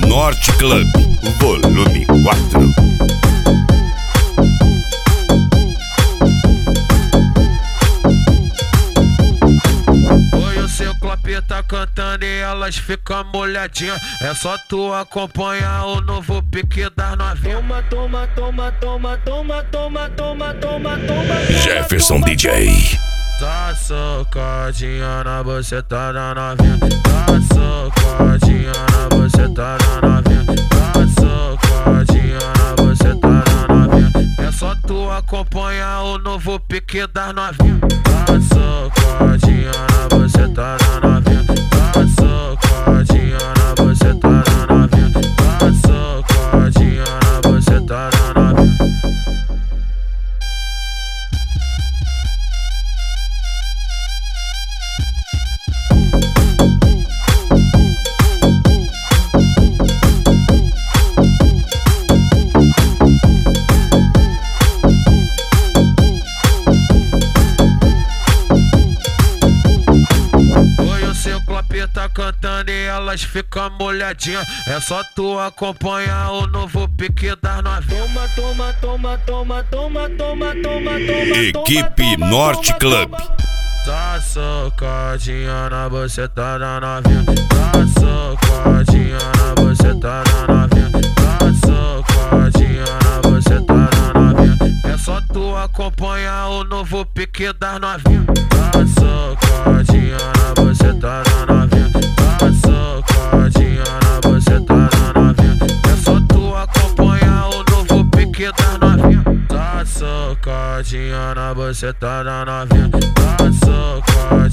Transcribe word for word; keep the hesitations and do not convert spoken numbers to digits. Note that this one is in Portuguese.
Norte Club, volume quatro. Oi, o seu Clop tá cantando e elas ficam molhadinhas. É só tu acompanhar o novo pique das novinhas. Toma, toma, toma, toma, toma, toma, toma, toma. Jefferson D J. Tá socadinha na buceta da novinha. Tá socadinha na buceta da novinha. Tá socadinha na buceta da novinha. É só tu acompanhar o novo pique das novinhas. Tá socadinha na buceta da novinha. Tá socadinha na buceta da novinha. Tá socadinha na buceta da novinha. Tá cantando e elas ficam molhadinhas. É só tu acompanhar o novo pique das novinhas. Toma, toma, toma, toma, toma, toma, toma. Equipe Norte Club. Tá socadinha na buceta da novinha. Tá socadinha na buceta da novinha. Tá socadinha na buceta da novinha. É só tu acompanhar o novo pique das novinhas. Tá socadinha na buceta da novinha. Tá socadinha na buceta da novinha. É só tu acompanhar o novo pique das novinhas. Tá socadinha na buceta da novinha. Tá socadinha